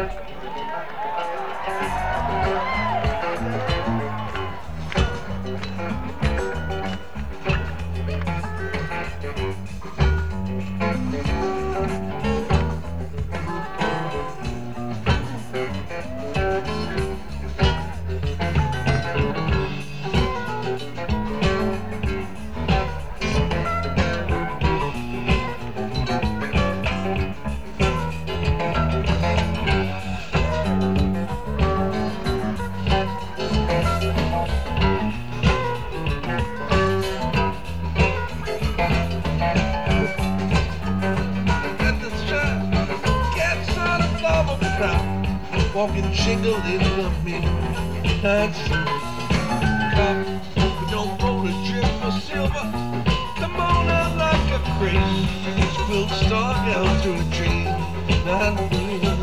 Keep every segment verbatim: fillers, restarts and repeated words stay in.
Walking shingle in the midnight sun. We don't want a gem or silver. Come on out like a crane. We'll start out through a dream. Not real.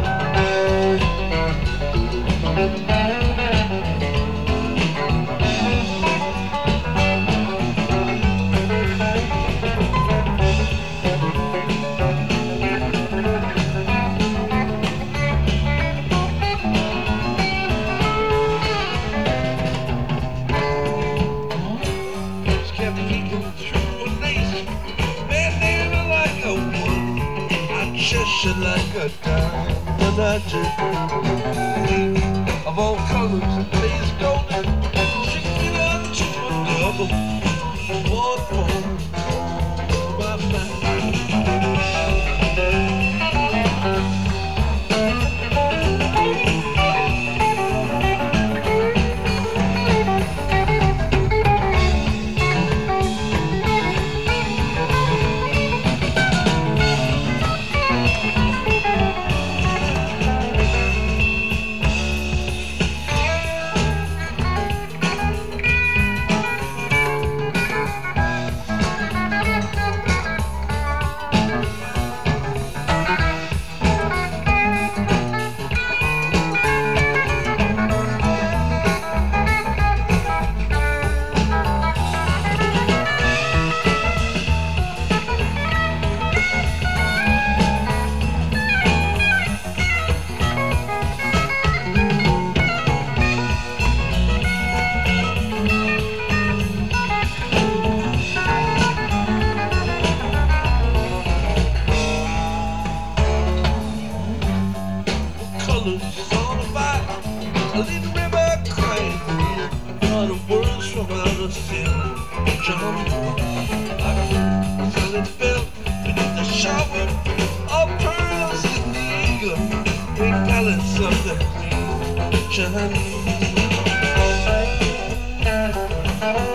Shit like a dime, and I just of all colors, blaze golden, shake it up to a double, one for my mind. A little river crying for the words from out of sin. Jump like a solid fell beneath the shower of pearls in the eagle, great palace of the queen. Shine.